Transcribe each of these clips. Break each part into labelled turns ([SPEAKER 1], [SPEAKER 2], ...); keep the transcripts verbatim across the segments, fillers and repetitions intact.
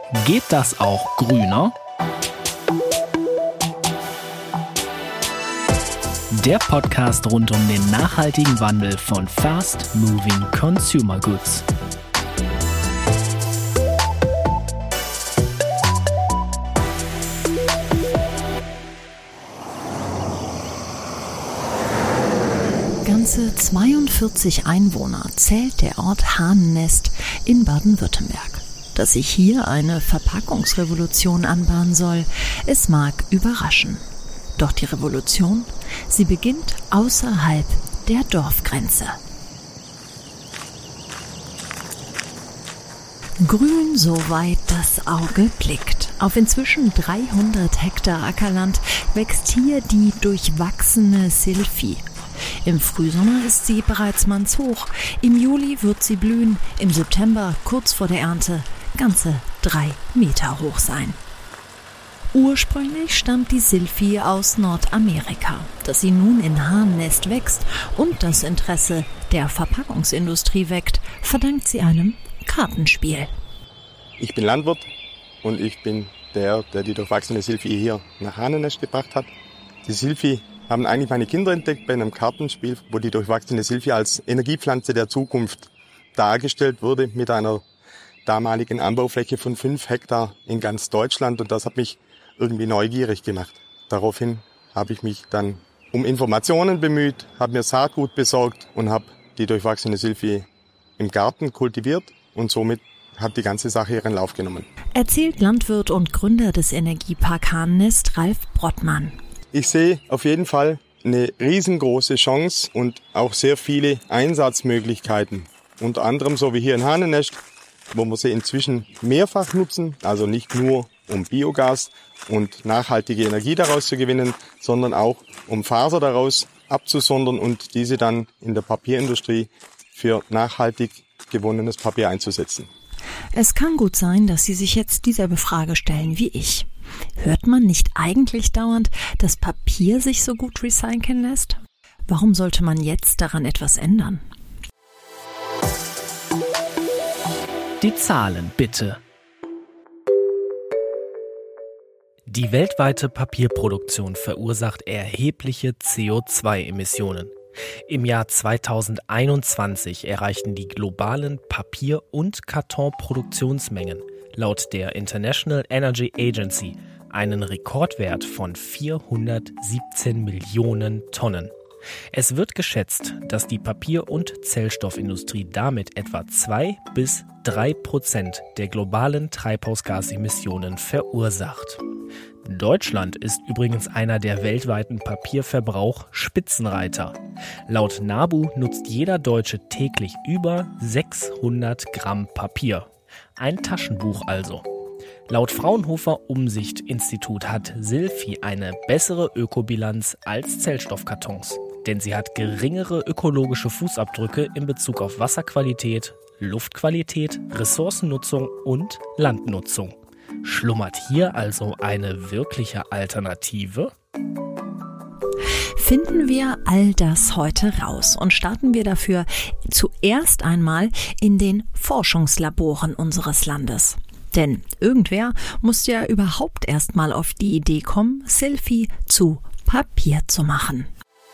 [SPEAKER 1] Geht das auch grüner? Der Podcast rund um den nachhaltigen Wandel von Fast Moving Consumer Goods.
[SPEAKER 2] Ganze zweiundvierzig Einwohner zählt der Ort Hahnennest in Baden-Württemberg. Dass sich hier eine Verpackungsrevolution anbahnen soll, es mag überraschen. Doch die Revolution, sie beginnt außerhalb der Dorfgrenze. Grün, soweit das Auge blickt. Auf inzwischen dreihundert Hektar Ackerland wächst hier die durchwachsene Silphie. Im Frühsommer ist sie bereits mannshoch, im Juli wird sie blühen, im September, kurz vor der Ernte, ganze drei Meter hoch sein. Ursprünglich stammt die Silphie aus Nordamerika. Dass sie nun in Hahnennest wächst und das Interesse der Verpackungsindustrie weckt, verdankt sie einem Kartenspiel.
[SPEAKER 3] Ich bin Landwirt und ich bin der, der die durchwachsene Silphie hier nach Hahnennest gebracht hat. Die Silphie haben eigentlich meine Kinder entdeckt bei einem Kartenspiel, wo die durchwachsene Silphie als Energiepflanze der Zukunft dargestellt wurde mit einer damaligen Anbaufläche von fünf Hektar in ganz Deutschland. Und das hat mich irgendwie neugierig gemacht. Daraufhin habe ich mich dann um Informationen bemüht, habe mir Saatgut besorgt und habe die durchwachsene Silphie im Garten kultiviert und somit hat die ganze Sache ihren Lauf genommen.
[SPEAKER 2] Erzählt Landwirt und Gründer des Energiepark Hahnennest, Ralf Brottmann.
[SPEAKER 3] Ich sehe auf jeden Fall eine riesengroße Chance und auch sehr viele Einsatzmöglichkeiten. Unter anderem so wie hier in Hahnennest, wo wir sie inzwischen mehrfach nutzen, also nicht nur um Biogas und nachhaltige Energie daraus zu gewinnen, sondern auch um Faser daraus abzusondern und diese dann in der Papierindustrie für nachhaltig gewonnenes Papier einzusetzen.
[SPEAKER 2] Es kann gut sein, dass Sie sich jetzt dieselbe Frage stellen wie ich. Hört man nicht eigentlich dauernd, dass Papier sich so gut recyceln lässt? Warum sollte man jetzt daran etwas ändern?
[SPEAKER 1] Die Zahlen bitte. Die weltweite Papierproduktion verursacht erhebliche C O zwei Emissionen. Im Jahr zweitausendeinundzwanzig erreichten die globalen Papier- und Kartonproduktionsmengen laut der International Energy Agency einen Rekordwert von vierhundertsiebzehn Millionen Tonnen. Es wird geschätzt, dass die Papier- und Zellstoffindustrie damit etwa zwei bis drei Prozent der globalen Treibhausgasemissionen verursacht. Deutschland ist übrigens einer der weltweiten Papierverbrauch-Spitzenreiter. Laut NABU nutzt jeder Deutsche täglich über sechshundert Gramm Papier. Ein Taschenbuch also. Laut Fraunhofer Umsicht-Institut hat Silphie eine bessere Ökobilanz als Zellstoffkartons, denn sie hat geringere ökologische Fußabdrücke in Bezug auf Wasserqualität, Luftqualität, Ressourcennutzung und Landnutzung. Schlummert hier also eine wirkliche Alternative?
[SPEAKER 2] Finden wir all das heute raus und starten wir dafür zuerst einmal in den Forschungslaboren unseres Landes. Denn irgendwer muss ja überhaupt erst mal auf die Idee kommen, Silphie zu Papier zu machen.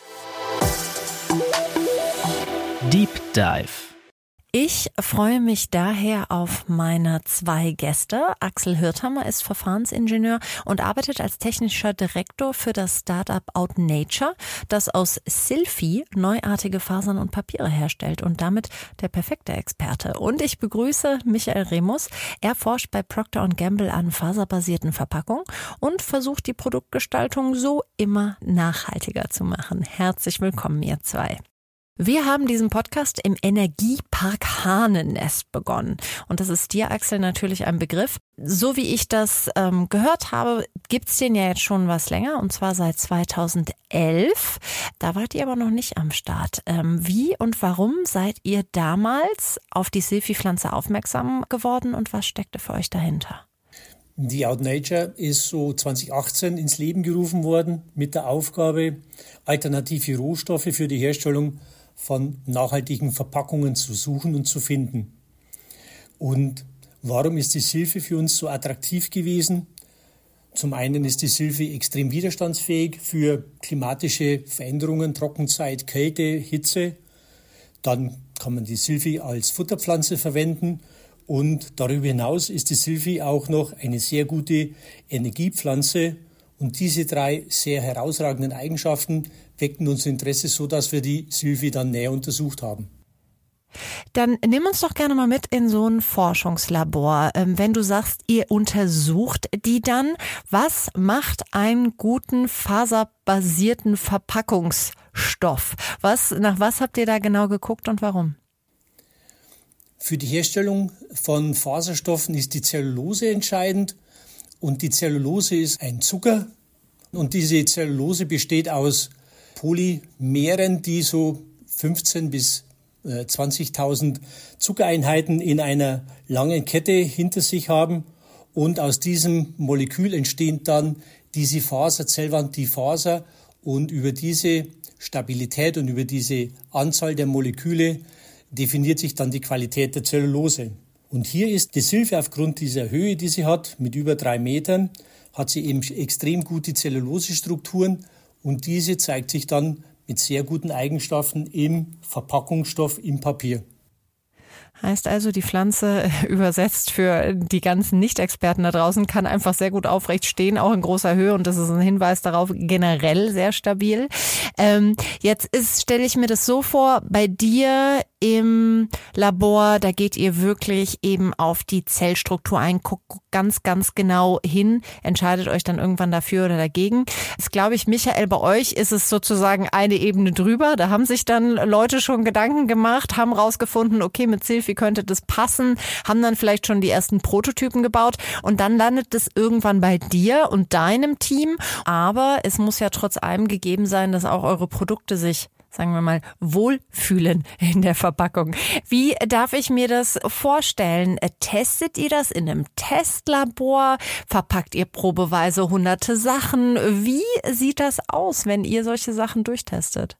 [SPEAKER 1] Deep Dive.
[SPEAKER 2] Ich freue mich daher auf meine zwei Gäste. Axel Hirthammer ist Verfahrensingenieur und arbeitet als technischer Direktor für das Startup Outnature, das aus Silphie neuartige Fasern und Papiere herstellt und damit der perfekte Experte. Und ich begrüße Michael Remus. Er forscht bei Procter und Gamble an faserbasierten Verpackungen und versucht die Produktgestaltung so immer nachhaltiger zu machen. Herzlich willkommen, ihr zwei. Wir haben diesen Podcast im Energiepark Hahnennest begonnen. Und das ist dir, Axel, natürlich ein Begriff. So wie ich das ähm, gehört habe, gibt's den ja jetzt schon was länger, und zwar seit zweitausendelf. Da wart ihr aber noch nicht am Start. Ähm, wie und warum seid ihr damals auf die Silphie-Pflanze aufmerksam geworden und was steckte für euch dahinter?
[SPEAKER 4] Die Outnature ist so zwanzig achtzehn ins Leben gerufen worden mit der Aufgabe, alternative Rohstoffe für die Herstellung von nachhaltigen Verpackungen zu suchen und zu finden. Und Warum ist die Silphy für uns so attraktiv gewesen? Zum einen ist die Silphy extrem widerstandsfähig für klimatische Veränderungen, Trockenzeit, Kälte, Hitze. Dann kann man die Silphy als Futterpflanze verwenden. Und darüber hinaus ist die Silphy auch noch eine sehr gute Energiepflanze. Und diese drei sehr herausragenden Eigenschaften weckten unser Interesse, so dass wir die Silphy dann näher untersucht haben.
[SPEAKER 2] Dann nimm uns doch gerne mal mit in so ein Forschungslabor. Wenn du sagst, ihr untersucht die dann, was macht einen guten faserbasierten Verpackungsstoff? Was, nach was habt ihr da genau geguckt und warum?
[SPEAKER 4] Für die Herstellung von Faserstoffen ist die Zellulose entscheidend. Und die Zellulose ist ein Zucker. Und diese Zellulose besteht aus Polymeren, die so fünfzehn bis zwanzigtausend Zuckereinheiten in einer langen Kette hinter sich haben. Und aus diesem Molekül entsteht dann diese Faser, Zellwand, die Faser. Und über diese Stabilität und über diese Anzahl der Moleküle definiert sich dann die Qualität der Zellulose. Und hier ist die Silphy aufgrund dieser Höhe, die sie hat, mit über drei Metern, hat sie eben extrem gute Zellulosestrukturen. Und diese zeigt sich dann mit sehr guten Eigenschaften im Verpackungsstoff, im Papier.
[SPEAKER 2] Heißt also, die Pflanze übersetzt für die ganzen Nicht-Experten da draußen kann einfach sehr gut aufrecht stehen, auch in großer Höhe. Und das ist ein Hinweis darauf, generell sehr stabil. Ähm, jetzt ist, stelle ich mir das so vor, bei dir im Labor, da geht ihr wirklich eben auf die Zellstruktur ein, guckt ganz, ganz genau hin, entscheidet euch dann irgendwann dafür oder dagegen. Das glaube ich, Michael, bei euch ist es sozusagen eine Ebene drüber. Da haben sich dann Leute schon Gedanken gemacht, haben rausgefunden, okay, mit Silphy könnte das passen, haben dann vielleicht schon die ersten Prototypen gebaut und dann landet es irgendwann bei dir und deinem Team. Aber es muss ja trotz allem gegeben sein, dass auch eure Produkte sich, sagen wir mal, wohlfühlen in der Verpackung. Wie darf ich mir das vorstellen? Testet ihr das in einem Testlabor? Verpackt ihr probeweise hunderte Sachen? Wie sieht das aus, wenn ihr solche Sachen durchtestet?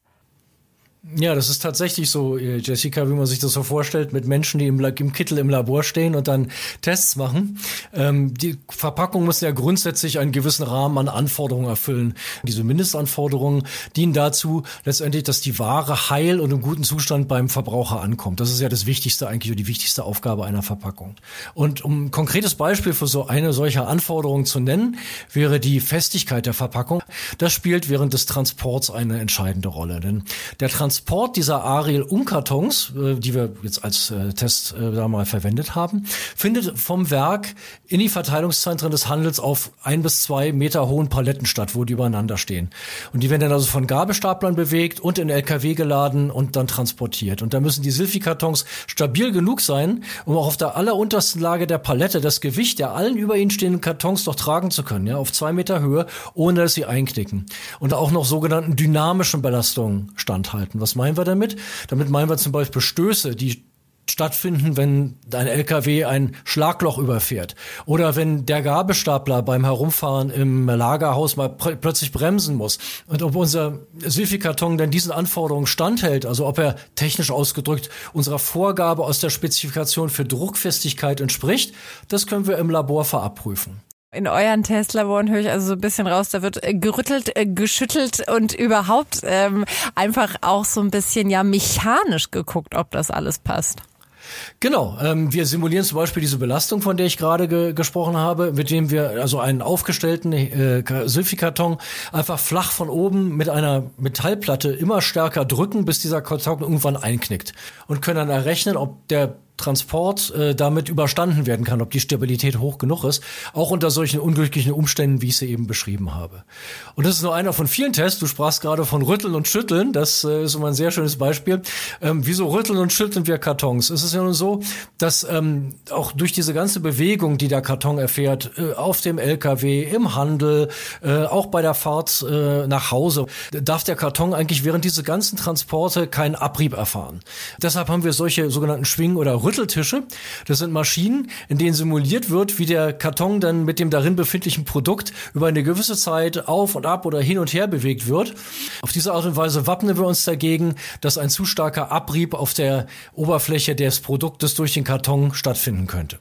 [SPEAKER 5] Ja, das ist tatsächlich so, Jessica, wie man sich das so vorstellt, mit Menschen, die im, im Kittel im Labor stehen und dann Tests machen. Ähm, die Verpackungen müssen ja grundsätzlich einen gewissen Rahmen an Anforderungen erfüllen. Diese Mindestanforderungen dienen dazu, letztendlich, dass die Ware heil und im guten Zustand beim Verbraucher ankommt. Das ist ja das Wichtigste eigentlich, oder die wichtigste Aufgabe einer Verpackung. Und um ein konkretes Beispiel für so eine solcher Anforderung zu nennen, wäre die Festigkeit der Verpackung. Das spielt während des Transports eine entscheidende Rolle, denn der Transport Transport dieser Ariel-Umkartons, äh, die wir jetzt als äh, Test äh, da mal verwendet haben, findet vom Werk in die Verteilungszentren des Handels auf ein bis zwei Meter hohen Paletten statt, wo die übereinander stehen. Und die werden dann also von Gabelstaplern bewegt und in L K W geladen und dann transportiert. Und da müssen die Silphy-Kartons stabil genug sein, um auch auf der alleruntersten Lage der Palette das Gewicht der allen über ihnen stehenden Kartons doch tragen zu können, ja, auf zwei Meter Höhe, ohne dass sie einknicken. Und auch noch sogenannten dynamischen Belastungen standhalten. Was meinen wir damit? Damit meinen wir zum Beispiel Stöße, die stattfinden, wenn ein L K W ein Schlagloch überfährt oder wenn der Gabelstapler beim Herumfahren im Lagerhaus mal pr- plötzlich bremsen muss. Und ob unser Silphy-Karton denn diesen Anforderungen standhält, also ob er technisch ausgedrückt unserer Vorgabe aus der Spezifikation für Druckfestigkeit entspricht, das können wir im Labor verabprüfen.
[SPEAKER 2] In euren Testlaboren höre ich also so ein bisschen raus, da wird gerüttelt, geschüttelt und überhaupt ähm, einfach auch so ein bisschen ja mechanisch geguckt, ob das alles passt.
[SPEAKER 5] Genau, ähm, wir simulieren zum Beispiel diese Belastung, von der ich gerade ge- gesprochen habe, mit dem wir also einen aufgestellten äh, Silphy-Karton einfach flach von oben mit einer Metallplatte immer stärker drücken, bis dieser Karton irgendwann einknickt und können dann errechnen, ob der Transport äh, damit überstanden werden kann, ob die Stabilität hoch genug ist, auch unter solchen unglücklichen Umständen, wie ich sie eben beschrieben habe. Und das ist nur einer von vielen Tests. Du sprachst gerade von Rütteln und Schütteln. Das äh, ist immer ein sehr schönes Beispiel. Ähm, wieso rütteln und schütteln wir Kartons? Es ist ja nun so, dass ähm, auch durch diese ganze Bewegung, die der Karton erfährt, äh, auf dem L K W, im Handel, äh, auch bei der Fahrt äh, nach Hause, darf der Karton eigentlich während dieser ganzen Transporte keinen Abrieb erfahren. Deshalb haben wir solche sogenannten Schwing- oder Rütteltische. Das sind Maschinen, in denen simuliert wird, wie der Karton dann mit dem darin befindlichen Produkt über eine gewisse Zeit auf und ab oder hin und her bewegt wird. Auf diese Art und Weise wappnen wir uns dagegen, dass ein zu starker Abrieb auf der Oberfläche des Produktes durch den Karton stattfinden könnte.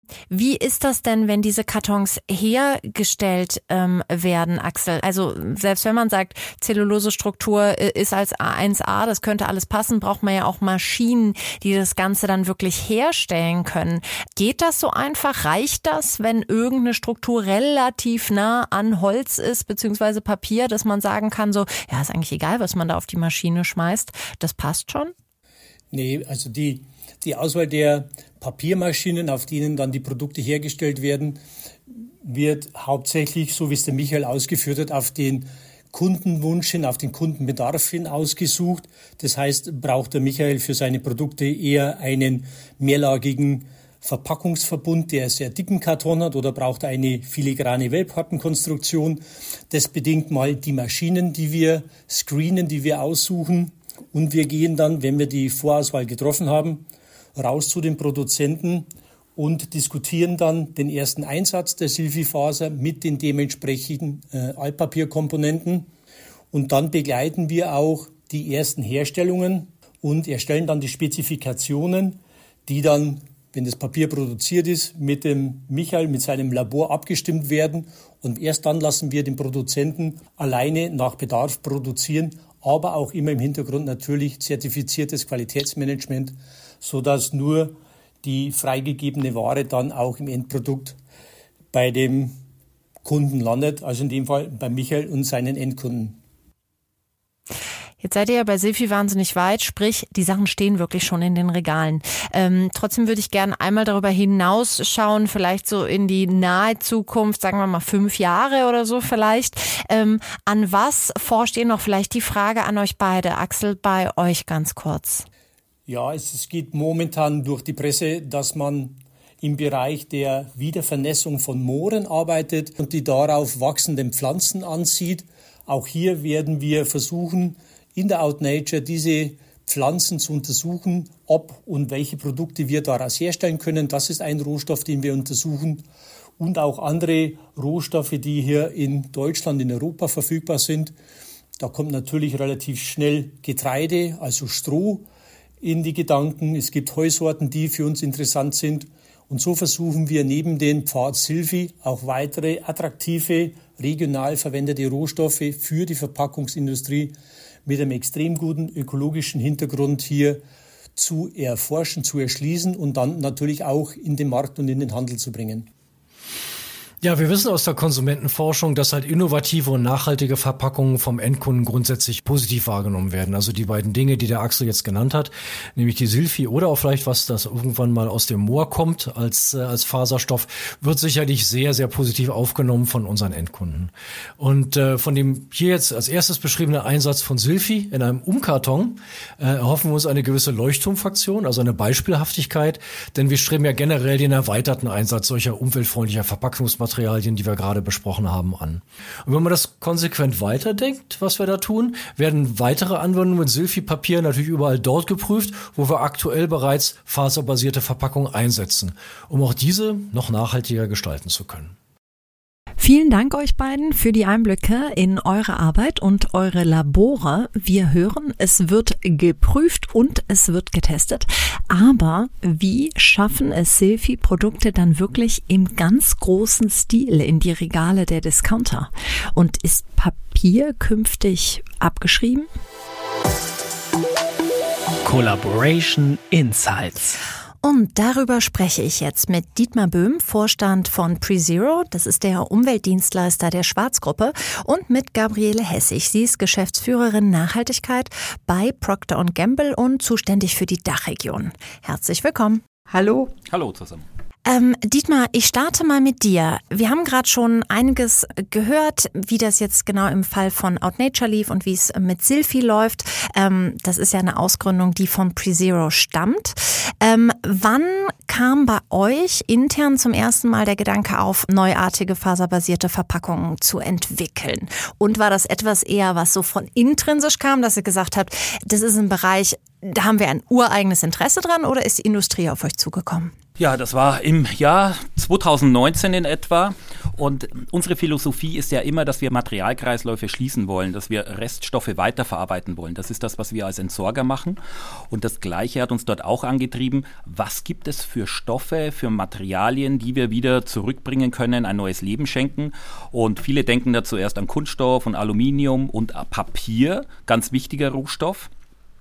[SPEAKER 2] Wie ist das denn, wenn diese Kartons hergestellt ähm, werden, Axel? Also selbst wenn man sagt, Zellulosestruktur ist als A eins A, das könnte alles passen, braucht man ja auch Maschinen, die das Ganze dann wirklich herstellen können. Geht das so einfach? Reicht das, wenn irgendeine Struktur relativ nah an Holz ist, beziehungsweise Papier, dass man sagen kann, so, ja, ist eigentlich egal, was man da auf die Maschine schmeißt, das passt schon?
[SPEAKER 4] Nee, also die, die Auswahl der Papiermaschinen, auf denen dann die Produkte hergestellt werden, wird hauptsächlich, so wie es der Michael ausgeführt hat, auf den Kundenwunsch hin, auf den Kundenbedarf hin ausgesucht. Das heißt, braucht der Michael für seine Produkte eher einen mehrlagigen Verpackungsverbund, der einen sehr dicken Karton hat, oder braucht er eine filigrane Wellpappenkonstruktion. Das bedingt mal die Maschinen, die wir screenen, die wir aussuchen. Und wir gehen dann, wenn wir die Vorauswahl getroffen haben, raus zu den Produzenten und diskutieren dann den ersten Einsatz der Silphifaser mit den dementsprechenden äh, Altpapierkomponenten. Und dann begleiten wir auch die ersten Herstellungen und erstellen dann die Spezifikationen, die dann, wenn das Papier produziert ist, mit dem Michael, mit seinem Labor abgestimmt werden. Und erst dann lassen wir den Produzenten alleine nach Bedarf produzieren, aber auch immer im Hintergrund natürlich zertifiziertes Qualitätsmanagement, sodass nur die freigegebene Ware dann auch im Endprodukt bei dem Kunden landet, also in dem Fall bei Michael und seinen Endkunden.
[SPEAKER 2] Jetzt seid ihr ja bei Silphi wahnsinnig weit, sprich, die Sachen stehen wirklich schon in den Regalen. Ähm, trotzdem würde ich gerne einmal darüber hinausschauen, vielleicht so in die nahe Zukunft, sagen wir mal fünf Jahre oder so vielleicht. Ähm, an was forscht ihr noch? Vielleicht die Frage an euch beide. Axel, bei euch ganz kurz.
[SPEAKER 4] Ja, es, es geht momentan durch die Presse, dass man im Bereich der Wiedervernässung von Mooren arbeitet und die darauf wachsenden Pflanzen ansieht. Auch hier werden wir versuchen, in der OutNature diese Pflanzen zu untersuchen, ob und welche Produkte wir daraus herstellen können. Das ist ein Rohstoff, den wir untersuchen. Und auch andere Rohstoffe, die hier in Deutschland, in Europa verfügbar sind. Da kommt natürlich relativ schnell Getreide, also Stroh, in die Gedanken. Es gibt Heusorten, die für uns interessant sind. Und so versuchen wir neben den Pfad Silphi auch weitere attraktive, regional verwendete Rohstoffe für die Verpackungsindustrie mit einem extrem guten ökologischen Hintergrund hier zu erforschen, zu erschließen und dann natürlich auch in den Markt und in den Handel zu bringen.
[SPEAKER 5] Ja, wir wissen aus der Konsumentenforschung, dass halt innovative und nachhaltige Verpackungen vom Endkunden grundsätzlich positiv wahrgenommen werden. Also die beiden Dinge, die der Axel jetzt genannt hat, nämlich die Silphi oder auch vielleicht was, das irgendwann mal aus dem Moor kommt als äh, als Faserstoff, wird sicherlich sehr, sehr positiv aufgenommen von unseren Endkunden. Und äh, von dem hier jetzt als erstes beschriebenen Einsatz von Silphi in einem Umkarton äh, erhoffen wir uns eine gewisse Leuchtturmfraktion, also eine Beispielhaftigkeit, denn wir streben ja generell den erweiterten Einsatz solcher umweltfreundlicher Verpackungsmaterialien, Materialien, die wir gerade besprochen haben, an. Und wenn man das konsequent weiterdenkt, was wir da tun, werden weitere Anwendungen mit Silphi-Papier natürlich überall dort geprüft, wo wir aktuell bereits faserbasierte Verpackungen einsetzen, um auch diese noch nachhaltiger gestalten zu können.
[SPEAKER 2] Vielen Dank euch beiden für die Einblicke in eure Arbeit und eure Labore. Wir hören, es wird geprüft und es wird getestet. Aber wie schaffen es Silphi-Produkte dann wirklich im ganz großen Stil in die Regale der Discounter? Und ist Papier künftig abgeschrieben?
[SPEAKER 1] Collaboration Insights.
[SPEAKER 2] Und darüber spreche ich jetzt mit Dietmar Böhm, Vorstand von PreZero, das ist der Umweltdienstleister der Schwarz-Gruppe, und mit Gabriele Hessig. Sie ist Geschäftsführerin Nachhaltigkeit bei Procter und Gamble und zuständig für die Dachregion. Herzlich willkommen.
[SPEAKER 6] Hallo. Hallo zusammen.
[SPEAKER 2] Ähm, Dietmar, ich starte mal mit dir. Wir haben gerade schon einiges gehört, wie das jetzt genau im Fall von OutNature lief und wie es mit Silphi läuft. Ähm, das ist ja eine Ausgründung, die von PreZero stammt. Ähm, wann kam bei euch intern zum ersten Mal der Gedanke auf, neuartige faserbasierte Verpackungen zu entwickeln? Und war das etwas eher, was so von intrinsisch kam, dass ihr gesagt habt, das ist ein Bereich, da haben wir ein ureigenes Interesse dran, oder ist die Industrie auf euch zugekommen?
[SPEAKER 6] Ja, das war im Jahr zwanzig neunzehn in etwa Und unsere Philosophie ist ja immer, dass wir Materialkreisläufe schließen wollen, dass wir Reststoffe weiterverarbeiten wollen. Das ist das, was wir als Entsorger machen. Und das Gleiche hat uns dort auch angetrieben. Was gibt es für Stoffe, für Materialien, die wir wieder zurückbringen können, ein neues Leben schenken? Und viele denken da zuerst an Kunststoff und Aluminium und Papier, ganz wichtiger Rohstoff.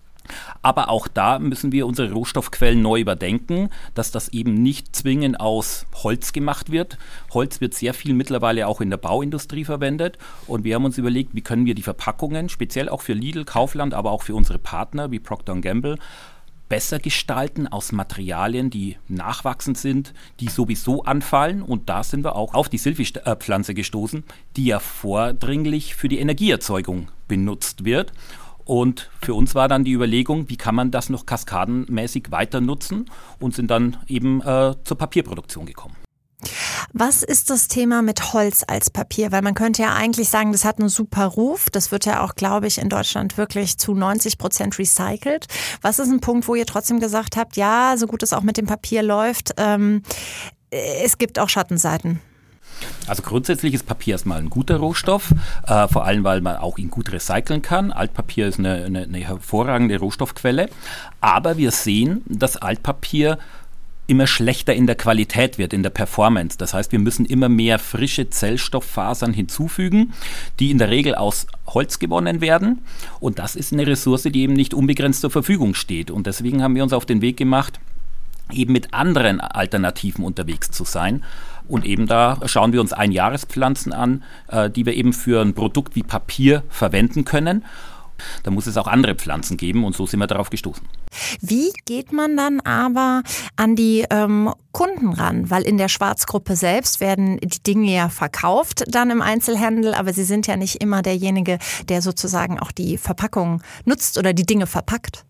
[SPEAKER 6] Aber auch da müssen wir unsere Rohstoffquellen neu überdenken, dass das eben nicht zwingend aus Holz gemacht wird. Holz wird sehr viel mittlerweile auch in der Bauindustrie verwendet. Und wir haben uns überlegt, wie können wir die Verpackungen, speziell auch für Lidl, Kaufland, aber auch für unsere Partner wie Procter und Gamble, besser gestalten aus Materialien, die nachwachsend sind, die sowieso anfallen. Und da sind wir auch auf die Silphie-Pflanze gestoßen, die ja vordringlich für die Energieerzeugung benutzt wird. Und für uns war dann die Überlegung, wie kann man das noch kaskadenmäßig weiter nutzen, und sind dann eben äh, zur Papierproduktion gekommen.
[SPEAKER 2] Was ist das Thema mit Holz als Papier? Weil man könnte ja eigentlich sagen, das hat einen super Ruf. Das wird ja auch, glaube ich, in Deutschland wirklich zu neunzig Prozent recycelt. Was ist ein Punkt, wo ihr trotzdem gesagt habt, ja, so gut es auch mit dem Papier läuft, ähm, es gibt auch Schattenseiten?
[SPEAKER 6] Also grundsätzlich ist Papier erstmal ein guter Rohstoff, äh, vor allem, weil man auch ihn gut recyceln kann. Altpapier ist eine, eine, eine hervorragende Rohstoffquelle, aber wir sehen, dass Altpapier immer schlechter in der Qualität wird, in der Performance. Das heißt, wir müssen immer mehr frische Zellstofffasern hinzufügen, die in der Regel aus Holz gewonnen werden. Und das ist eine Ressource, die eben nicht unbegrenzt zur Verfügung steht. Und deswegen haben wir uns auf den Weg gemacht, eben mit anderen Alternativen unterwegs zu sein. Und eben da schauen wir uns Einjahrespflanzen an, äh, die wir eben für ein Produkt wie Papier verwenden können. Da muss es auch andere Pflanzen geben, und so sind wir darauf gestoßen.
[SPEAKER 2] Wie geht man dann aber an die ähm, Kunden ran? Weil in der Schwarzgruppe selbst werden die Dinge ja verkauft dann im Einzelhandel, aber Sie sind ja nicht immer derjenige, der sozusagen auch die Verpackung nutzt oder die Dinge verpackt.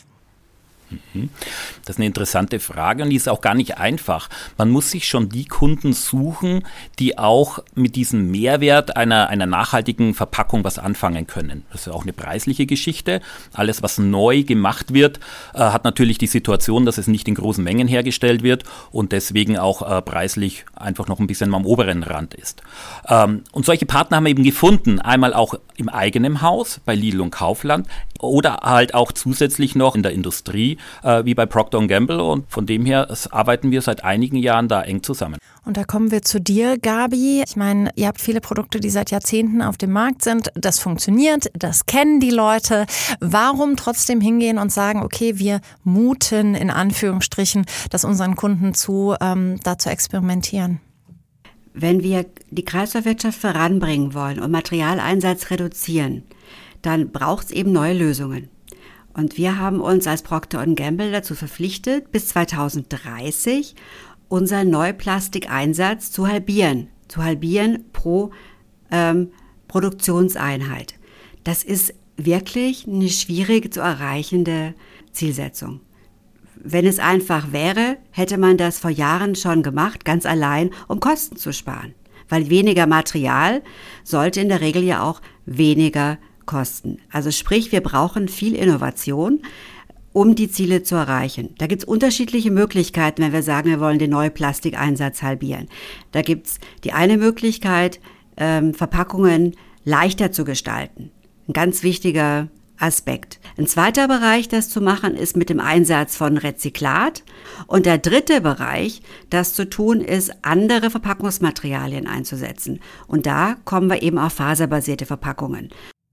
[SPEAKER 6] Das ist eine interessante Frage, und die ist auch gar nicht einfach. Man muss sich schon die Kunden suchen, die auch mit diesem Mehrwert einer, einer nachhaltigen Verpackung was anfangen können. Das ist auch eine preisliche Geschichte. Alles, was neu gemacht wird, äh, hat natürlich die Situation, dass es nicht in großen Mengen hergestellt wird und deswegen auch äh, preislich einfach noch ein bisschen am oberen Rand ist. Ähm, und solche Partner haben wir eben gefunden, einmal auch im eigenen Haus, bei Lidl und Kaufland, oder halt auch zusätzlich noch in der Industrie, äh, wie bei Procter und Gamble. Und von dem her arbeiten wir seit einigen Jahren da eng zusammen.
[SPEAKER 2] Und da kommen wir zu dir, Gabi. Ich meine, ihr habt viele Produkte, die seit Jahrzehnten auf dem Markt sind. Das funktioniert, das kennen die Leute. Warum trotzdem hingehen und sagen, okay, wir muten in Anführungsstrichen, das unseren Kunden zu, ähm, da zu experimentieren?
[SPEAKER 7] Wenn wir die Kreislaufwirtschaft voranbringen wollen und Materialeinsatz reduzieren, dann braucht es eben neue Lösungen. Und wir haben uns als Procter und Gamble dazu verpflichtet, bis zweitausenddreißig unseren Neuplastikeinsatz zu halbieren. Zu halbieren pro ähm, Produktionseinheit. Das ist wirklich eine schwierig zu erreichende Zielsetzung. Wenn es einfach wäre, hätte man das vor Jahren schon gemacht, ganz allein, um Kosten zu sparen. Weil weniger Material sollte in der Regel ja auch weniger kosten. Also sprich, wir brauchen viel Innovation, um die Ziele zu erreichen. Da gibt es unterschiedliche Möglichkeiten, wenn wir sagen, wir wollen den Neuplastikeinsatz halbieren. Da gibt es die eine Möglichkeit, ähm, Verpackungen leichter zu gestalten. Ein ganz wichtiger Aspekt. Ein zweiter Bereich, das zu machen, ist mit dem Einsatz von Rezyklat. Und der dritte Bereich, das zu tun, ist, andere Verpackungsmaterialien einzusetzen. Und da kommen wir eben auf faserbasierte Verpackungen.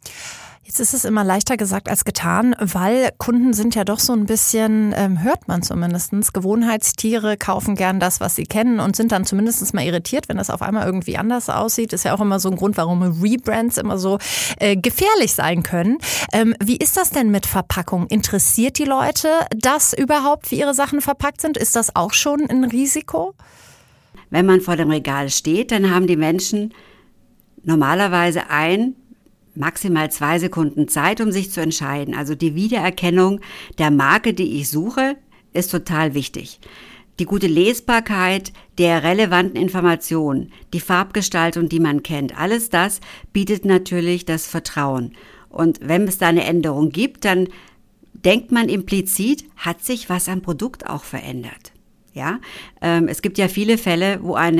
[SPEAKER 2] Jetzt ist es immer leichter gesagt als getan, weil Kunden sind ja doch so ein bisschen, ähm, hört man zumindest, Gewohnheitstiere, kaufen gern das, was sie kennen und sind dann zumindest mal irritiert, wenn das auf einmal irgendwie anders aussieht. Ist ja auch immer so ein Grund, warum Rebrands immer so äh, gefährlich sein können. Ähm, wie ist das denn mit Verpackung? Interessiert die Leute das überhaupt, wie ihre Sachen verpackt sind? Ist das auch schon ein Risiko?
[SPEAKER 7] Wenn man vor dem Regal steht, dann haben die Menschen normalerweise ein maximal zwei Sekunden Zeit, um sich zu entscheiden. Also die Wiedererkennung der Marke, die ich suche, ist total wichtig. Die gute Lesbarkeit der relevanten Informationen, die Farbgestaltung, die man kennt, alles das bietet natürlich das Vertrauen. Und wenn es da eine Änderung gibt, dann denkt man implizit, hat sich was am Produkt auch verändert. Ja, ähm, es gibt ja viele Fälle, wo eine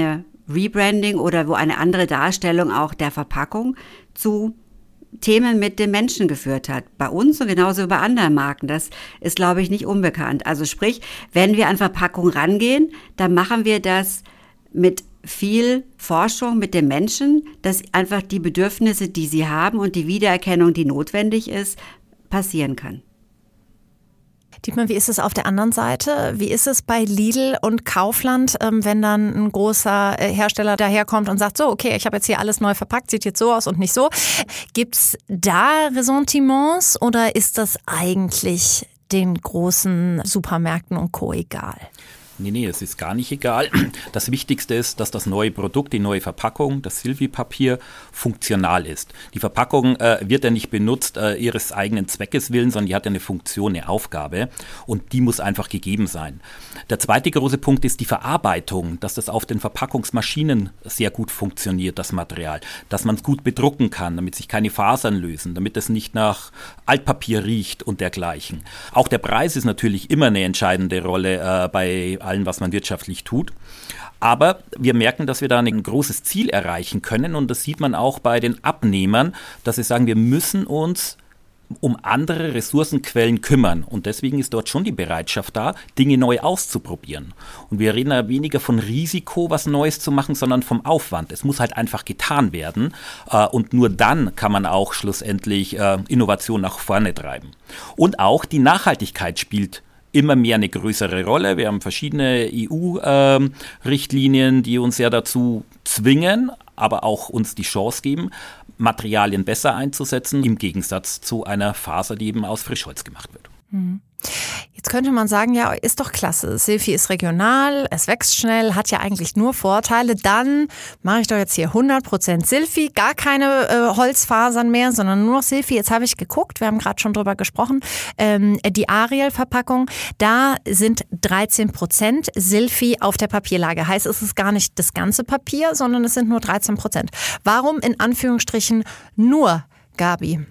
[SPEAKER 7] Rebranding oder wo eine andere Darstellung auch der Verpackung zu Themen mit den Menschen geführt hat. Bei uns und genauso bei anderen Marken. Das ist, glaube ich, nicht unbekannt. Also sprich, wenn wir an Verpackung rangehen, dann machen wir das mit viel Forschung mit den Menschen, dass einfach die Bedürfnisse, die sie haben und die Wiedererkennung, die notwendig ist, passieren kann.
[SPEAKER 2] Dietmar, wie ist es auf der anderen Seite? Wie ist es bei Lidl und Kaufland, wenn dann ein großer Hersteller daherkommt und sagt, so, okay, ich habe jetzt hier alles neu verpackt, sieht jetzt so aus und nicht so. Gibt es da Ressentiments oder ist das eigentlich den großen Supermärkten und Co. egal?
[SPEAKER 6] Nee, nee, es ist gar nicht egal. Das Wichtigste ist, dass das neue Produkt, die neue Verpackung, das Silfi-Papier, funktional ist. Die Verpackung äh, wird ja nicht benutzt äh, ihres eigenen Zweckes willen, sondern die hat ja eine Funktion, eine Aufgabe und die muss einfach gegeben sein. Der zweite große Punkt ist die Verarbeitung, dass das auf den Verpackungsmaschinen sehr gut funktioniert, das Material, dass man es gut bedrucken kann, damit sich keine Fasern lösen, damit es nicht nach Altpapier riecht und dergleichen. Auch der Preis ist natürlich immer eine entscheidende Rolle äh, bei allen, was man wirtschaftlich tut. Aber wir merken, dass wir da ein großes Ziel erreichen können und das sieht man auch bei den Abnehmern, dass sie sagen, wir müssen uns um andere Ressourcenquellen kümmern und deswegen ist dort schon die Bereitschaft da, Dinge neu auszuprobieren. Und wir reden ja weniger von Risiko, was Neues zu machen, sondern vom Aufwand. Es muss halt einfach getan werden und nur dann kann man auch schlussendlich Innovation nach vorne treiben. Und auch die Nachhaltigkeit spielt immer mehr eine größere Rolle. Wir haben verschiedene E U-Richtlinien, die uns ja dazu zwingen, aber auch uns die Chance geben, Materialien besser einzusetzen, im Gegensatz zu einer Faser, die eben aus Frischholz gemacht wird.
[SPEAKER 2] Mhm. Jetzt könnte man sagen, ja, ist doch klasse. Silfi ist regional, es wächst schnell, hat ja eigentlich nur Vorteile. Dann mache ich doch jetzt hier hundert Prozent Silfi, gar keine äh, Holzfasern mehr, sondern nur noch Silfi. Jetzt habe ich geguckt, wir haben gerade schon drüber gesprochen, ähm, die Ariel-Verpackung, da sind dreizehn Prozent Silfi auf der Papierlage. Heißt, es ist gar nicht das ganze Papier, sondern es sind nur dreizehn Prozent. Warum in Anführungsstrichen nur, Gabi?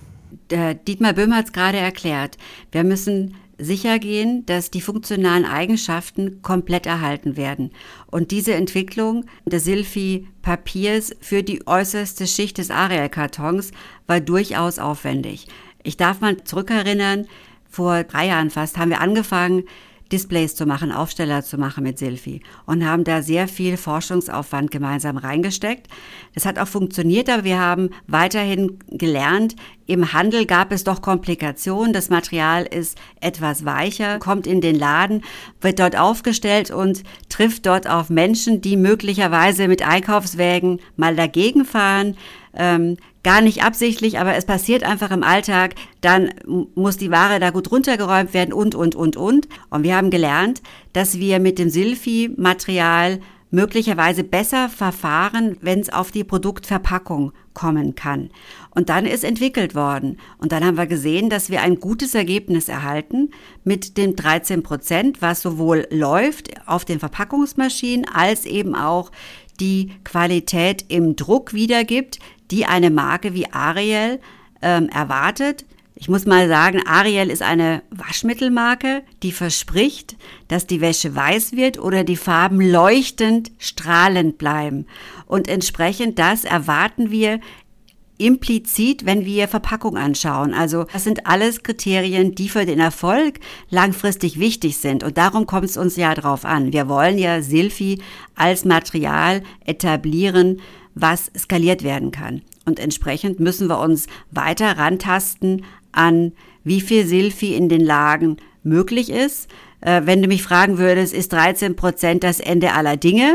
[SPEAKER 7] Der Dietmar Böhm hat es gerade erklärt. Wir müssen sicher gehen, dass die funktionalen Eigenschaften komplett erhalten werden. Und diese Entwicklung des Silfi-Papiers für die äußerste Schicht des Ariel-Kartons war durchaus aufwendig. Ich darf mal zurückerinnern, vor drei Jahren fast haben wir angefangen, Displays zu machen, Aufsteller zu machen mit Silfi und haben da sehr viel Forschungsaufwand gemeinsam reingesteckt. Das hat auch funktioniert, aber wir haben weiterhin gelernt, im Handel gab es doch Komplikationen. Das Material ist etwas weicher, kommt in den Laden, wird dort aufgestellt und trifft dort auf Menschen, die möglicherweise mit Einkaufswägen mal dagegen fahren. Ähm, gar nicht absichtlich, aber es passiert einfach im Alltag. Dann muss die Ware da gut runtergeräumt werden und, und, und, und. Und wir haben gelernt, dass wir mit dem Silfi-Material möglicherweise besser verfahren, wenn es auf die Produktverpackung kommen kann. Und dann ist entwickelt worden. Und dann haben wir gesehen, dass wir ein gutes Ergebnis erhalten mit den dreizehn Prozent, was sowohl läuft auf den Verpackungsmaschinen als eben auch die Qualität im Druck wiedergibt, die eine Marke wie Ariel ähm, erwartet. Ich muss mal sagen, Ariel ist eine Waschmittelmarke, die verspricht, dass die Wäsche weiß wird oder die Farben leuchtend, strahlend bleiben. Und entsprechend das erwarten wir implizit, wenn wir Verpackung anschauen. Also das sind alles Kriterien, die für den Erfolg langfristig wichtig sind. Und darum kommt es uns ja drauf an. Wir wollen ja Silfi als Material etablieren, was skaliert werden kann. Und entsprechend müssen wir uns weiter rantasten an, wie viel Silfi in den Lagen möglich ist. Äh, wenn du mich fragen würdest, ist dreizehn Prozent das Ende aller Dinge?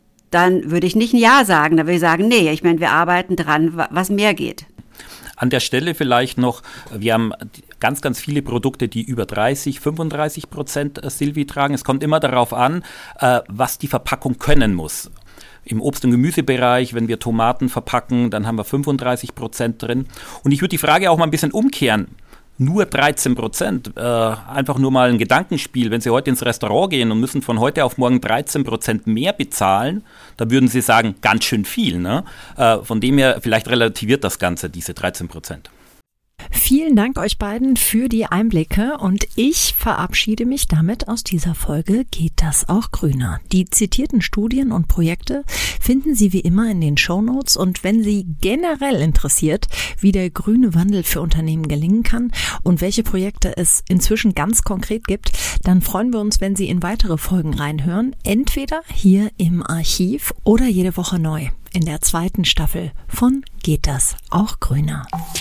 [SPEAKER 7] Dann würde ich nicht ein Ja sagen. Da würde ich sagen, nee, ich meine, wir arbeiten dran, was mehr geht.
[SPEAKER 6] An der Stelle vielleicht noch, wir haben ganz, ganz viele Produkte, die über dreißig, fünfunddreißig Prozent Silfi tragen. Es kommt immer darauf an, was die Verpackung können muss. Im Obst- und Gemüsebereich, wenn wir Tomaten verpacken, dann haben wir fünfunddreißig Prozent drin. Und ich würde die Frage auch mal ein bisschen umkehren. Nur dreizehn Prozent, äh, einfach nur mal ein Gedankenspiel. Wenn Sie heute ins Restaurant gehen und müssen von heute auf morgen dreizehn Prozent mehr bezahlen, da würden Sie sagen, ganz schön viel. Ne? Äh, von dem her, vielleicht relativiert das Ganze, diese dreizehn Prozent.
[SPEAKER 2] Vielen Dank euch beiden für die Einblicke und ich verabschiede mich damit aus dieser Folge Geht das auch grüner? Die zitierten Studien und Projekte finden Sie wie immer in den Shownotes und wenn Sie generell interessiert, wie der grüne Wandel für Unternehmen gelingen kann und welche Projekte es inzwischen ganz konkret gibt, dann freuen wir uns, wenn Sie in weitere Folgen reinhören, entweder hier im Archiv oder jede Woche neu in der zweiten Staffel von Geht das auch grüner?